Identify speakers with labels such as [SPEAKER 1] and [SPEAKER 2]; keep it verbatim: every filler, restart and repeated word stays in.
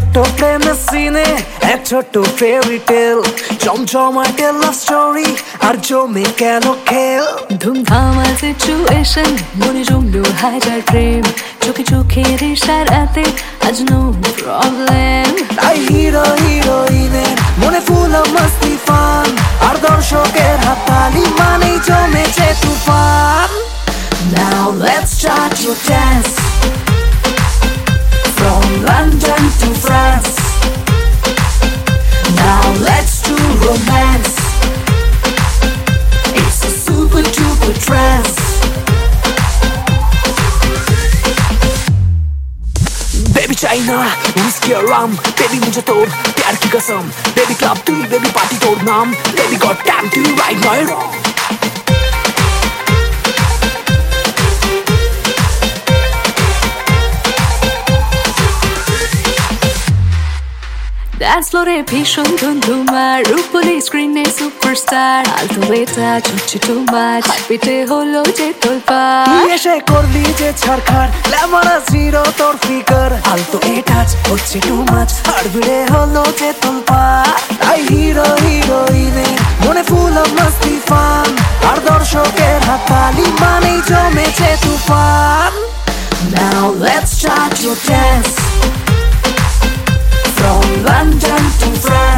[SPEAKER 1] ছোট্ট প্রেমের সিনে এক ছোট্ট ফেয়ারি টেল জমজমাটে লাভ স্টোরি আর জমে গেল খেল
[SPEAKER 2] ধুমধামাল সিচুয়েশন মনে জমলো হাজার প্রেম চোখে চোখের ইশারাতে আজ নো প্রবলেম
[SPEAKER 1] তাই হিরো হিরোইনের মনে ফুল মস্তি ফান আর দর্শকের হাততালি মানেই জমেছে তুফান Now let's start to dance From London to France Now let's do romance It's a super duper trance Baby China, whiskey or rum Baby mujhe tor pyar ki kasam Baby club tu baby party tor naam Baby got time to right my wrong
[SPEAKER 2] dance ফ্লোরে ভীষণ ধুমধুমার রূপলি স্ক্রিনে superstar আলতো বেটা ছুটছে তোমার হাতপিটে হলো যে তোলপাড়
[SPEAKER 1] তুই এসে করলি যে ছাড়খাড় গ্ল্যামারাস হিরো তোর ফিগার আলতো এ টাচ হচ্ছে টু মাচ আর ভিড়ে হলো যে তোলপাড় তাই হিরো হিরোইনের মনে ফুল মস্তি ফান আর দর্শকের হাততালি মানেই জমেছে তুফান Now let's start to dance From London to France